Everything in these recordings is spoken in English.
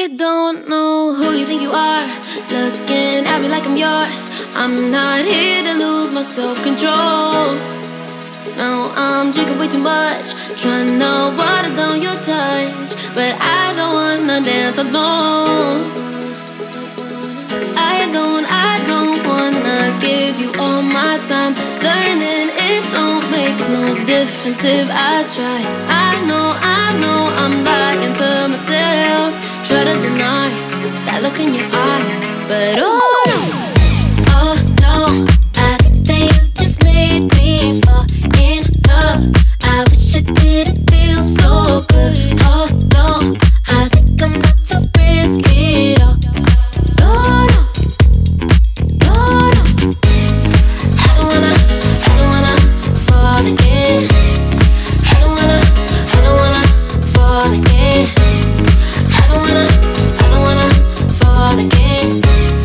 don't know who you think you are, looking at me like I'm yours. I'm not here to lose my self-control. No, I'm drinking way too much, trying to water down your touch, but I don't wanna dance alone. I don't wanna give you all my time. Learning it don't make no difference if I try. I know I'm lying to myself. Try to deny that look in your eye, but oh no, I think you just made me fall in love. I wish it didn't feel so good. Oh no, I think I'm about to risk it all. Oh no, I don't wanna fall again. I don't wanna fall again. I don't wanna fall again.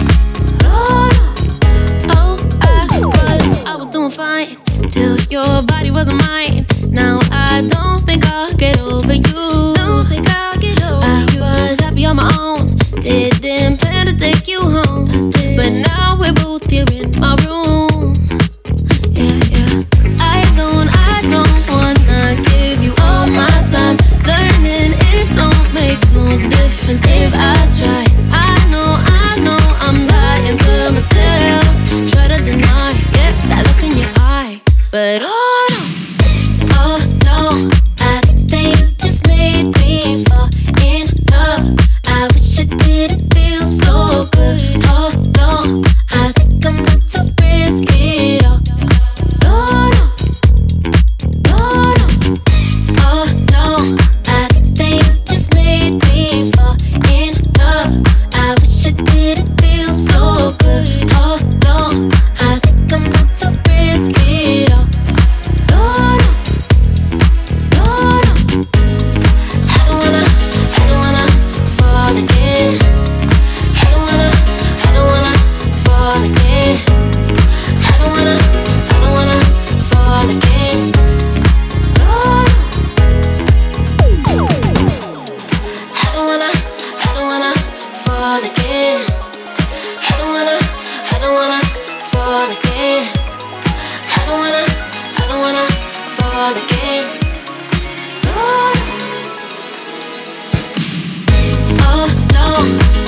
Oh, I was doing fine till your body wasn't mine. Now I don't think I'll get over you. I was happy on my own, didn't plan to take you home, but now we're both here in my room. Yeah. I don't wanna give you all my time. Learning it don't make no difference if I try. I know I'm lying to myself. Try to deny, that look in your eye, but oh no, I think you just made me fall in love. I wish it didn't feel so good. Oh no, I think I'm about to risk it all. Oh no, I think you just made me fall in love. I wish it didn't feel so good. Oh no, I think I'm about to risk it all. I don't wanna fall again. I don't wanna fall again. I don't wanna fall again. I don't wanna fall again. I don't wanna fall again. I don't wanna fall again. Oh no.